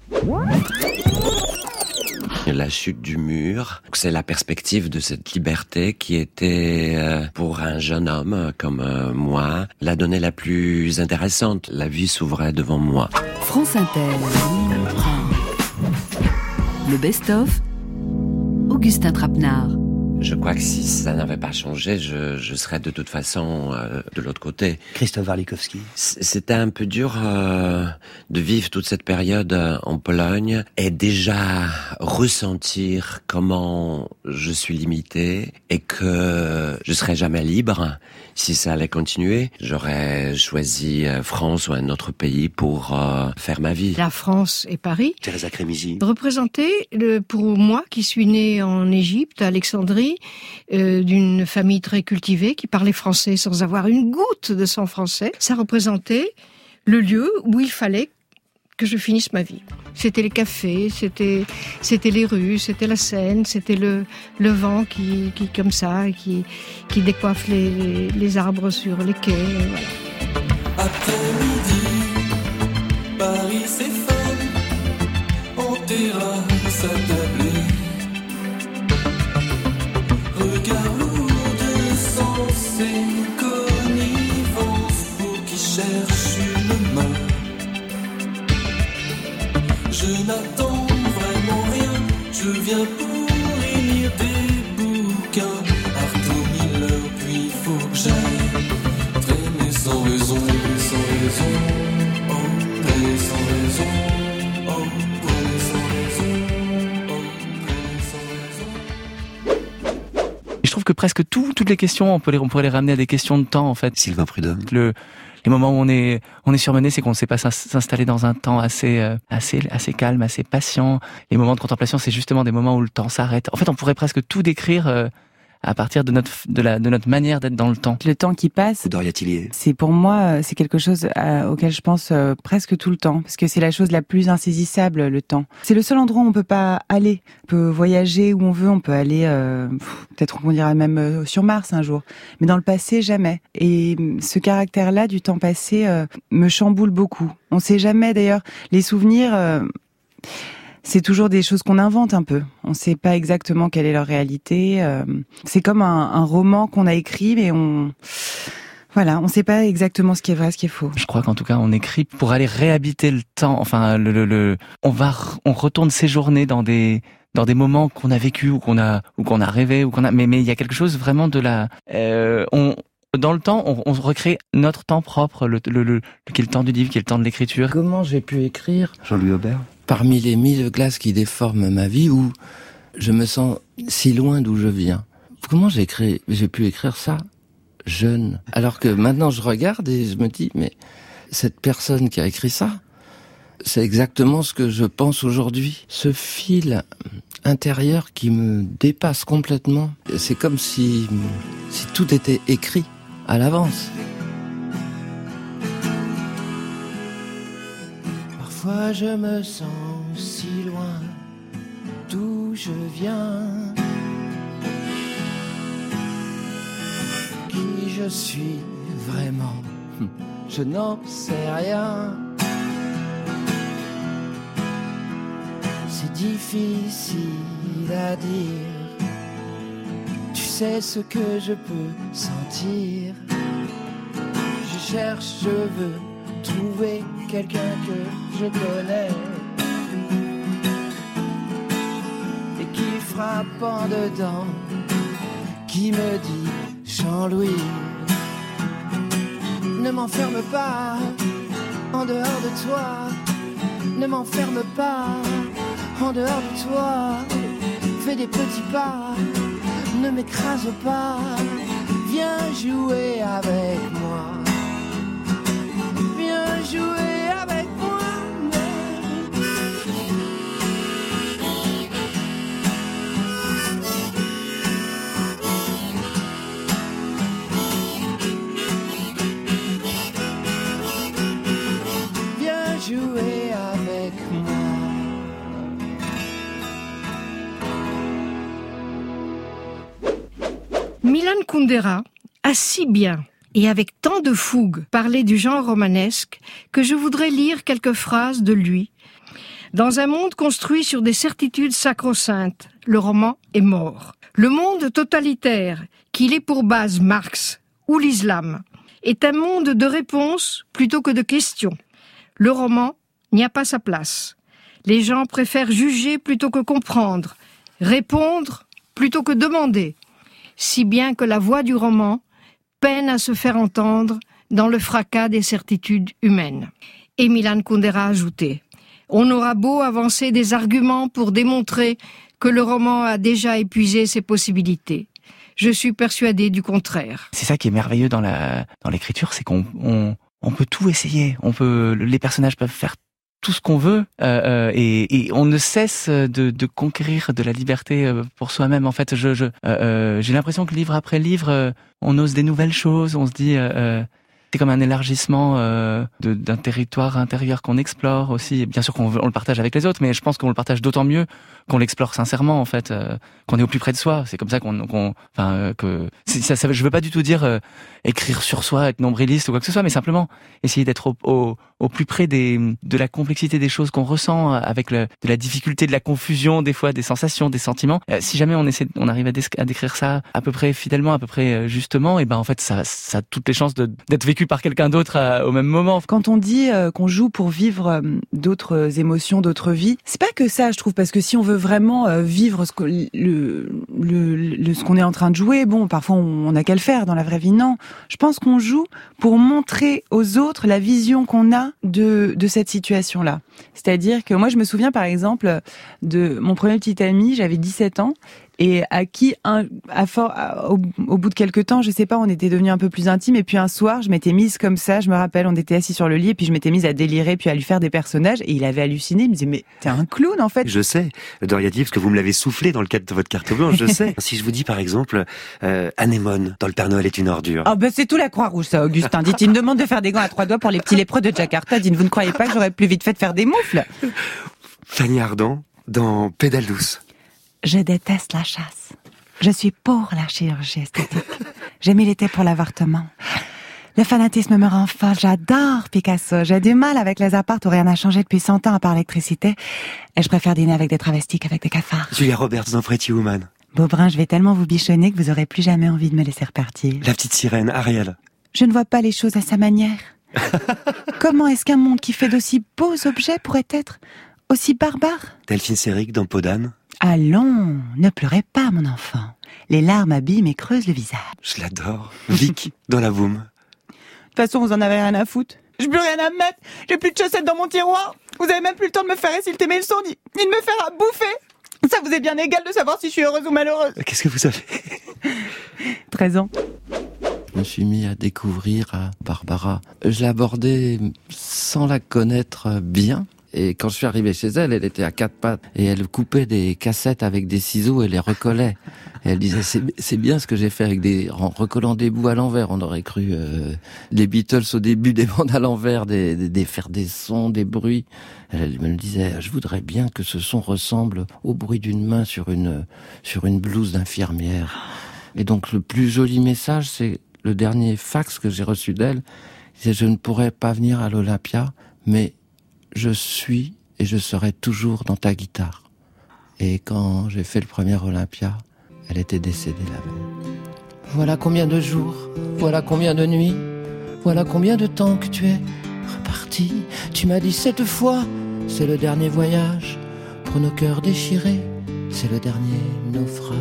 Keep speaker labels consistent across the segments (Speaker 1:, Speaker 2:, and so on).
Speaker 1: La chute du mur, c'est la perspective de cette liberté qui était, pour un jeune homme comme moi, la donnée la plus intéressante. La vie s'ouvrait devant moi.
Speaker 2: France Inter. Le best-of, Augustin Trapenard.
Speaker 1: Je crois que si ça n'avait pas changé, je serais de toute façon de l'autre côté.
Speaker 3: Christophe Warlikowski.
Speaker 1: C'était un peu dur de vivre toute cette période en Pologne et déjà ressentir comment je suis limité et que je serais jamais libre si ça allait continuer. J'aurais choisi France ou un autre pays pour faire ma vie.
Speaker 4: La France et Paris.
Speaker 3: Teresa Crémisi.
Speaker 4: Représenter, pour moi qui suis née en Égypte, à Alexandrie, d'une famille très cultivée qui parlait français sans avoir une goutte de sang français, ça représentait le lieu où il fallait que je finisse ma vie. C'était les cafés, c'était les rues, c'était la Seine, c'était le vent qui comme ça, qui décoiffe les arbres sur les quais. Voilà.
Speaker 5: Après-midi, Paris s'effondre en terrasse attablée. Regard lourd de sens et connivence pour qui cherche une main. Je n'attends vraiment rien, je viens pour y lire des bouquins. Arthur Miller, puis faut que j'aille traîner sans raison, sans raison, oh, traîner sans raison, oh, traîner sans raison, oh, traîner sans raison.
Speaker 6: Je trouve que presque toutes les questions, on pourrait les ramener à des questions de temps, en fait.
Speaker 3: Sylvain Prudhomme.
Speaker 6: Les moments où on est surmené, c'est qu'on ne sait pas s'installer dans un temps assez calme, assez patient. Les moments de contemplation, c'est justement des moments où le temps s'arrête. En fait, on pourrait presque tout décrire à partir de notre manière d'être dans le temps.
Speaker 7: Le temps qui passe.
Speaker 3: Doria Tillier.
Speaker 7: C'est pour moi, c'est quelque chose auquel je pense presque tout le temps, parce que c'est la chose la plus insaisissable, le temps. C'est le seul endroit où on peut pas aller. On peut voyager où on veut, on peut aller, peut-être qu'on dira même sur Mars un jour. Mais dans le passé, jamais. Et ce caractère-là du temps passé me chamboule beaucoup. On sait jamais, d'ailleurs, les souvenirs. C'est toujours des choses qu'on invente un peu. On ne sait pas exactement quelle est leur réalité. C'est comme un roman qu'on a écrit, mais on ne sait pas exactement ce qui est vrai, ce qui est faux.
Speaker 6: Je crois qu'en tout cas, on écrit pour aller réhabiter le temps. Enfin, on retourne séjourner dans des moments qu'on a vécus ou qu'on a rêvé mais il y a quelque chose vraiment de dans le temps, on recrée notre temps propre, qui est le temps du livre, qui est le temps de l'écriture.
Speaker 8: Comment j'ai pu écrire
Speaker 3: Jean-Louis Aubert.
Speaker 8: Parmi les mille glaces qui déforment ma vie, où je me sens si loin d'où je viens. Comment j'ai pu écrire ça jeune? Alors que maintenant je regarde et je me dis, mais cette personne qui a écrit ça, c'est exactement ce que je pense aujourd'hui. Ce fil intérieur qui me dépasse complètement. C'est comme si tout était écrit à l'avance. Parfois je me sens si loin d'où je viens. Qui je suis vraiment, je n'en sais rien. C'est difficile à dire. Tu sais ce que je peux sentir. Je cherche, je veux trouver quelqu'un que je connais et qui frappe en dedans, qui me dit Jean-Louis, ne m'enferme pas en dehors de toi, ne m'enferme pas en dehors de toi, fais des petits pas, ne m'écrase pas, viens jouer avec moi. Viens jouer avec moi. Viens jouer avec moi.
Speaker 4: Milan Kundera a si bien et avec tant de fougue parlé du genre romanesque que je voudrais lire quelques phrases de lui. Dans un monde construit sur des certitudes sacro-saintes, le roman est mort. Le monde totalitaire, qu'il ait pour base Marx ou l'islam, est un monde de réponses plutôt que de questions. Le roman n'y a pas sa place. Les gens préfèrent juger plutôt que comprendre, répondre plutôt que demander, si bien que la voix du roman peine à se faire entendre dans le fracas des certitudes humaines. Et Milan Kundera a ajouté « On aura beau avancer des arguments pour démontrer que le roman a déjà épuisé ses possibilités. Je suis persuadé du contraire. »
Speaker 6: C'est ça qui est merveilleux dans l'écriture, c'est qu'on peut tout essayer. Les personnages peuvent faire tout ce qu'on veut et on ne cesse de conquérir de la liberté pour soi-même. En fait, j'ai l'impression que livre après livre, on ose des nouvelles choses. On se dit c'est comme un élargissement d'un territoire intérieur qu'on explore aussi. Bien sûr qu'on le partage avec les autres, mais je pense qu'on le partage d'autant mieux qu'on l'explore sincèrement, en fait, qu'on est au plus près de soi. C'est comme ça je veux pas du tout dire écrire sur soi, être nombriliste ou quoi que ce soit, mais simplement essayer d'être au plus près de la complexité des choses qu'on ressent, avec de la difficulté, de la confusion, des fois, des sensations, des sentiments. Si jamais on arrive à décrire ça à peu près fidèlement, à peu près justement, et ben en fait, ça a toutes les chances d'être vécu par quelqu'un d'autre au même moment.
Speaker 7: Quand on dit qu'on joue pour vivre d'autres émotions, d'autres vies, c'est pas que ça, je trouve, parce que si on veut vraiment vivre ce qu'on est en train de jouer, bon, parfois on n'a qu'à le faire dans la vraie vie, non. Je pense qu'on joue pour montrer aux autres la vision qu'on a de cette situation-là. C'est-à-dire que moi, je me souviens par exemple de mon premier petit ami, j'avais 17 ans, et à qui, au bout de quelques temps, je sais pas, on était devenus un peu plus intimes, et puis un soir, je m'étais mise comme ça, je me rappelle, on était assis sur le lit, et puis je m'étais mise à délirer, puis à lui faire des personnages, et il avait halluciné, il me disait, mais t'es un clown, en fait.
Speaker 3: Je sais, Doriati, parce que vous me l'avez soufflé dans le cadre de votre carte blanche, je sais. Si je vous dis, par exemple, Anémone, dans Le Père Noël est une ordure.
Speaker 7: Ah ben c'est tout la Croix-Rouge, ça, Augustin. Dites, il me demande de faire des gants à 3 doigts pour les petits lépreux de Jakarta. Dites, vous ne croyez pas que j'aurais plus vite fait de faire des moufles?
Speaker 3: Fanny Ardant, dans Pédale douce.
Speaker 7: Je déteste la chasse. Je suis pour la chirurgie esthétique. J'ai milité pour l'avortement. Le fanatisme me rend folle. J'adore Picasso. J'ai du mal avec les apparts où rien n'a changé depuis 100 ans à part l'électricité. Et je préfère dîner avec des travestis qu'avec des cafards.
Speaker 3: Julia Roberts dans Pretty Woman.
Speaker 7: Beaubrun, je vais tellement vous bichonner que vous aurez plus jamais envie de me laisser repartir.
Speaker 3: La petite sirène, Ariel.
Speaker 7: Je ne vois pas les choses à sa manière. Comment est-ce qu'un monde qui fait d'aussi beaux objets pourrait être aussi barbare?
Speaker 3: Delphine Seyrig dans Peau d'âne.
Speaker 7: Allons, ne pleurez pas, mon enfant. Les larmes abîment et creusent le visage.
Speaker 3: Je l'adore. Vic dans La Boum.
Speaker 7: De toute façon, vous en avez rien à foutre. J'ai plus rien à me mettre. J'ai plus de chaussettes dans mon tiroir. Vous avez même plus le temps de me faire insulter mes leçons, ni de me faire à bouffer. Ça vous est bien égal de savoir si je suis heureuse ou malheureuse.
Speaker 3: Qu'est-ce que vous avez?
Speaker 7: 13 ans.
Speaker 8: Je me suis mis à découvrir Barbara. Je l'abordais sans la connaître bien. Et quand je suis arrivé chez elle, elle était à 4 pattes. Et elle coupait des cassettes avec des ciseaux et les recollait. Et elle disait, c'est bien ce que j'ai fait en recollant des bouts à l'envers. On aurait cru les Beatles au début, des bandes à l'envers, faire des sons, des bruits. Elle me disait, je voudrais bien que ce son ressemble au bruit d'une main sur une blouse d'infirmière. Et donc le plus joli message, c'est le dernier fax que j'ai reçu d'elle. C'est, je ne pourrais pas venir à l'Olympia, mais je suis et je serai toujours dans ta guitare. Et quand j'ai fait le premier Olympia, elle était décédée la veille. Voilà combien de jours, voilà combien de nuits, voilà combien de temps que tu es reparti. Tu m'as dit 7 fois, c'est le dernier voyage. Pour nos cœurs déchirés, c'est le dernier naufrage.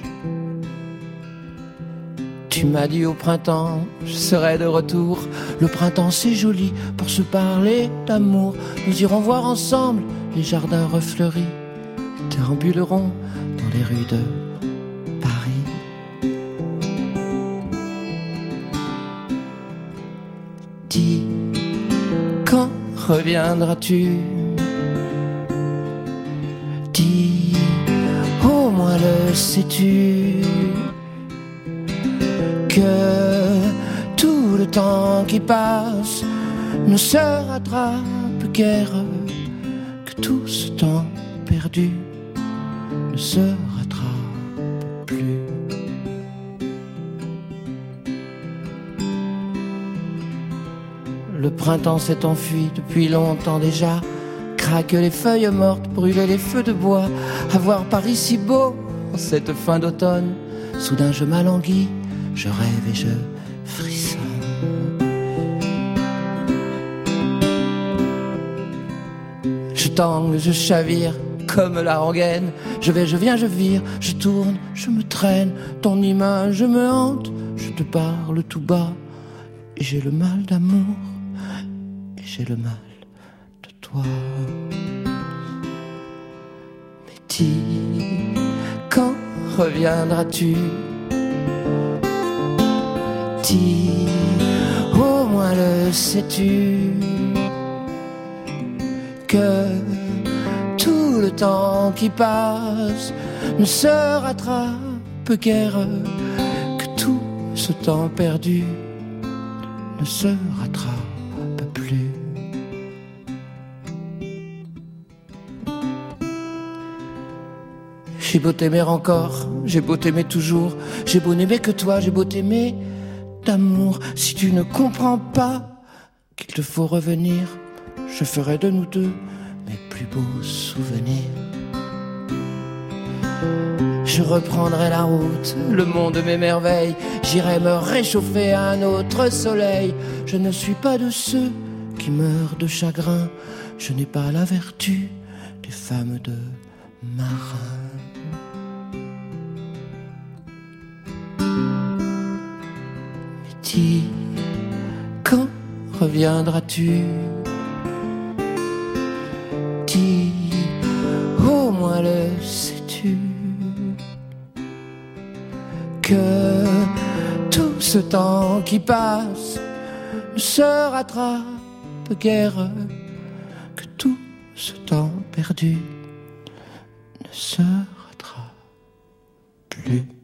Speaker 8: Tu m'as dit au printemps, je serai de retour. Le printemps c'est joli pour se parler d'amour. Nous irons voir ensemble les jardins refleuris. Déambulerons dans les rues de Paris. Dis, quand reviendras-tu? Dis, au moins le sais-tu? Que tout le temps qui passe ne se rattrape guère, que tout ce temps perdu ne se rattrape plus. Le printemps s'est enfui depuis longtemps déjà. craquent les feuilles mortes, brûler les feux de bois, avoir Paris si beau en cette fin d'automne. Soudain je m'alanguis, je rêve et je frissonne. Je tangue, je chavire comme la rengaine. Je vais, je viens, je vire, je tourne, je me traîne. Ton image me hante, je te parle tout bas. Et j'ai le mal d'amour, et j'ai le mal de toi. Mais dis, quand reviendras-tu? Dis, au moins le sais-tu, que tout le temps qui passe ne se rattrape guère, que tout ce temps perdu ne se rattrape plus. J'ai beau t'aimer encore, j'ai beau t'aimer toujours, j'ai beau n'aimer que toi, j'ai beau t'aimer d'amour. Si tu ne comprends pas qu'il te faut revenir, je ferai de nous deux mes plus beaux souvenirs. Je reprendrai la route, le monde m'émerveille, j'irai me réchauffer à un autre soleil. Je ne suis pas de ceux qui meurent de chagrin, je n'ai pas la vertu des femmes de marins. Mais dis, quand reviendras-tu? Dis, au moins le sais-tu, que tout ce temps qui passe ne se rattrape guère, que tout ce temps perdu ne se rattrape plus.